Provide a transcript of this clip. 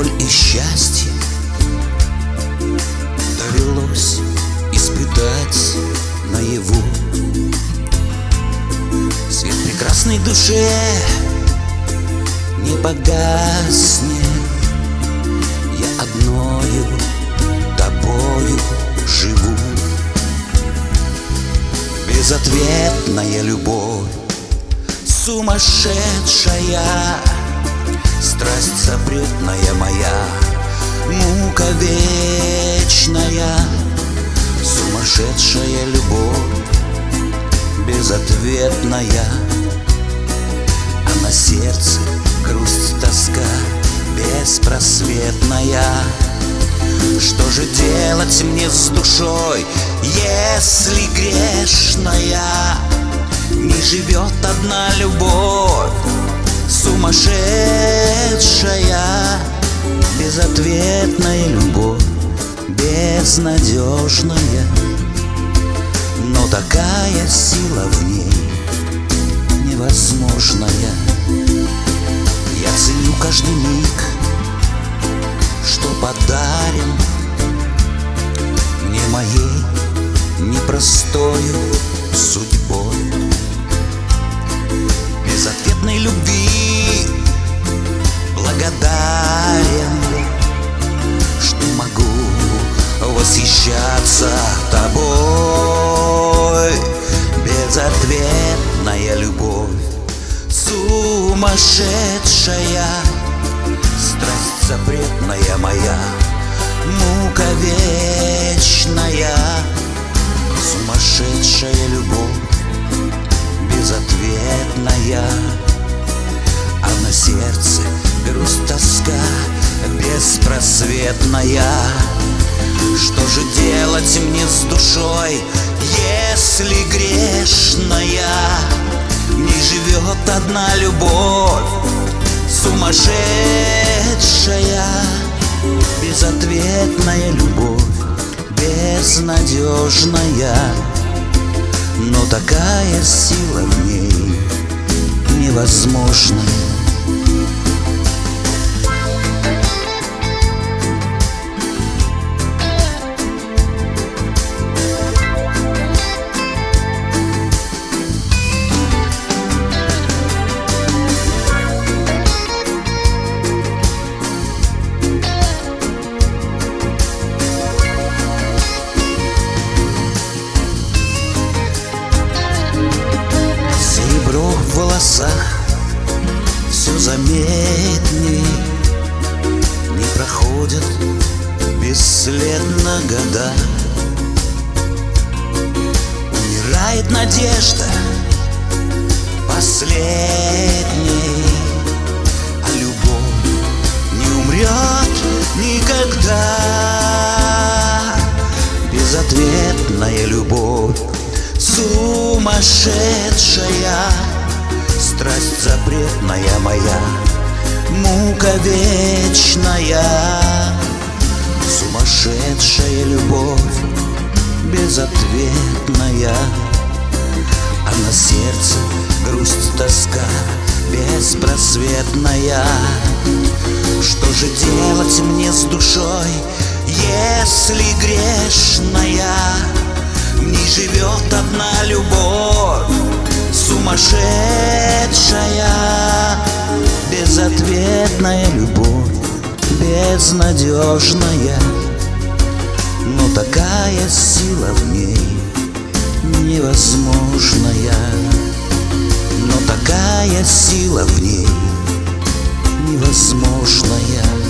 боль и счастье довелось испытать наяву. Свет прекрасной душе не погаснет, я одною тобою живу. Безответная любовь, сумасшедшая страсть запретная моя, мука вечная. Сумасшедшая любовь, безответная, а на сердце грусть, тоска беспросветная. Что же делать мне с душой, если грешная не живет одна любовь? Сумасшедшая, безответная любовь, безнадежная, но такая сила в ней невозможная. Я ценю каждый миг, что подарен мне моей непростою судьбой. Безответной любви благодарен, что могу восхищаться тобой. Безответная любовь, сумасшедшая страсть запретная моя, мука вечная. Сумасшедшая любовь, безответная, а на сердце грусть, тоска беспросветная. Что же делать мне с душой, если грешная не живет одна любовь? Сумасшедшая, безответная любовь, безнадежная, но такая сила в ней невозможная. В волосах все заметней, не проходят бесследно года. Умирает надежда последней, а любовь не умрет никогда. Безответная любовь, сумасшедшая страсть запретная моя, мука вечная. Сумасшедшая любовь, безответная, а на сердце грусть, тоска беспросветная. Что же делать мне с душой, если грешная не живет одна любовь? Сумасшедшая, безответная любовь, безнадежная, но такая сила в ней невозможная. Но такая сила в ней невозможная.